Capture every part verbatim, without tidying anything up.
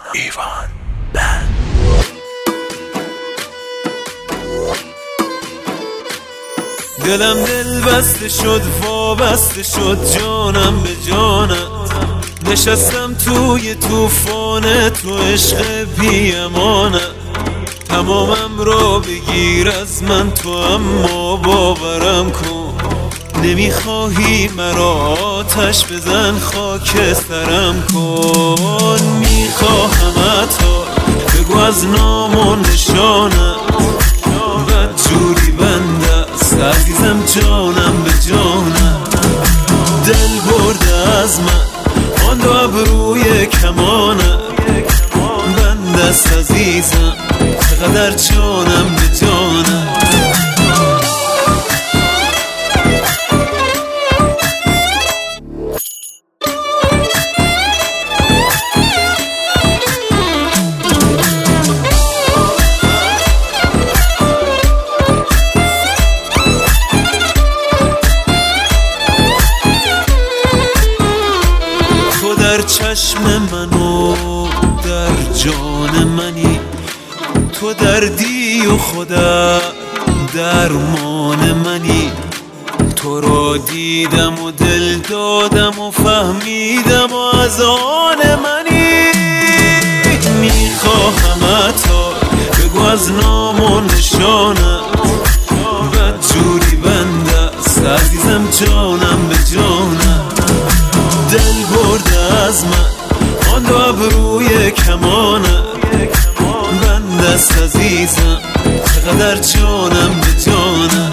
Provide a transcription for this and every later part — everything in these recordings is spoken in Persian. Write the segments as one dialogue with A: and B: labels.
A: ایوان بند. دلم دل بسته شد وابسته شد جانم به جانت، نشستم توی توفان تو عشق بی امانت. تمامم را بگیر از من تو اما باورم کن، نمیخواهی مرا آتش بزن خاک سرم کن. میخواهم تا بگو از نام و نشانم، بد جوری بنده است عزیزم جانم به جانم. دل برده از من آن دو ابروی کمانم، بنده است عزیزم چقدر جانم به جانم. در چشم من و در جان منی، تو دردی و خودت درمان منی. تو را دیدم و دل دادم و فهمیدم و از آن منی. میخواهم تا بگو از نام و نشانت، بد جوری بنده است عزیزم جانم به جانم. دل برده از من آن دو ابروی کمانم، بنده است عزیزم چقدر جانم به جانم.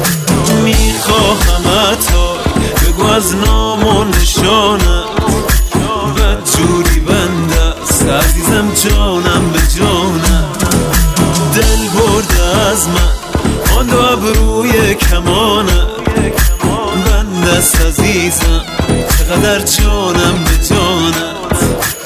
A: میخواهم تا بگو از نام و نشانم، بد جوری بنده است عزیزم جانم به جانم. دل برده از من آن دو ابروی کمانم، بنده است عزیزم چقدر جانم به جانت.